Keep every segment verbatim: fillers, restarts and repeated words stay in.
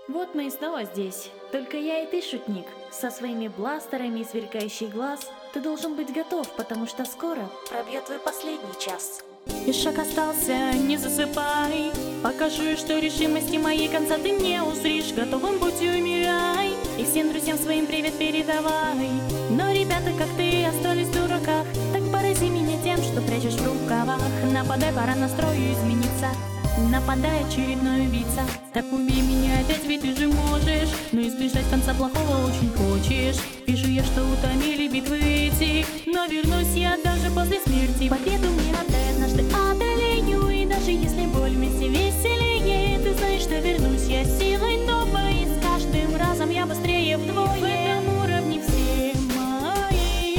Вот мы и снова здесь. Только я и ты, шутник. Со своими бластерами и сверкающий глаз. Ты должен быть готов, потому что скоро пробьет твой последний час. И шаг остался, не засыпай. Покажу, что решимости моей конца ты не узришь. Готовым пути умирай. И всем друзьям своим привет передавай. Но ребята, как ты, остались в дураках. Так порази меня тем, что прячешь в рукавах. Нападай, пора настрою измениться. Нападай, очередной убийца. Так убей меня опять, ведь ты же можешь. Но избежать конца плохого очень хочешь. Вижу я, что утомили битвы эти. Но вернусь я даже после смерти. Победу мне отдай, однажды одолею. И даже если боль вместе веселее, ты знаешь, что вернусь я силой новой. С каждым разом я быстрее вдвое. В этом уровне все мои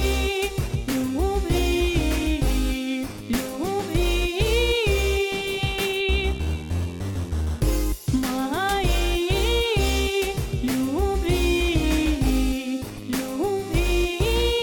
любви, любви. Мои любви, любви.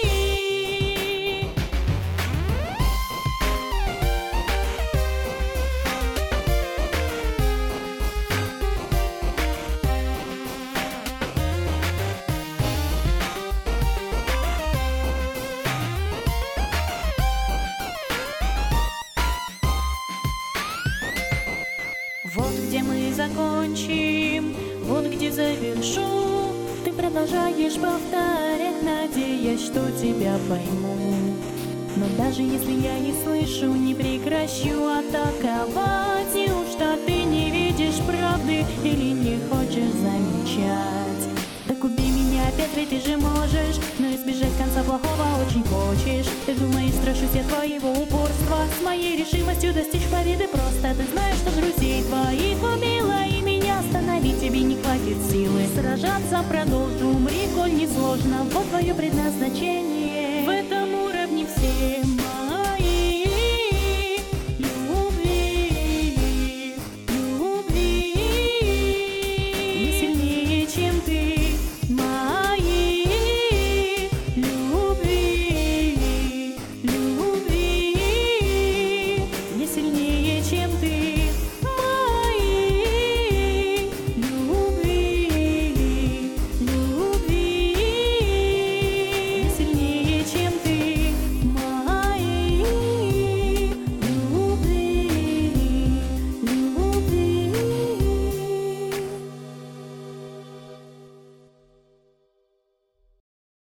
Вот где мы закончим, вот где завершу. Ты продолжаешь повторять, надеясь, что тебя пойму. Но даже если я не слышу, не прекращу атаковать. Неужто ты не видишь правды или не хочешь замечать? Так убей меня опять, ведь ты же можешь. Но избежать конца плохого очень хочешь. Ты думаешь, страшусь я твоего упорства. С моей решимостью достичь победы просто. Ты знаешь, что друзей твоих убила, и меня остановить тебе не хватит силы. Сражаться продолжу, умри, коль не сложно. Вот твое предназначение.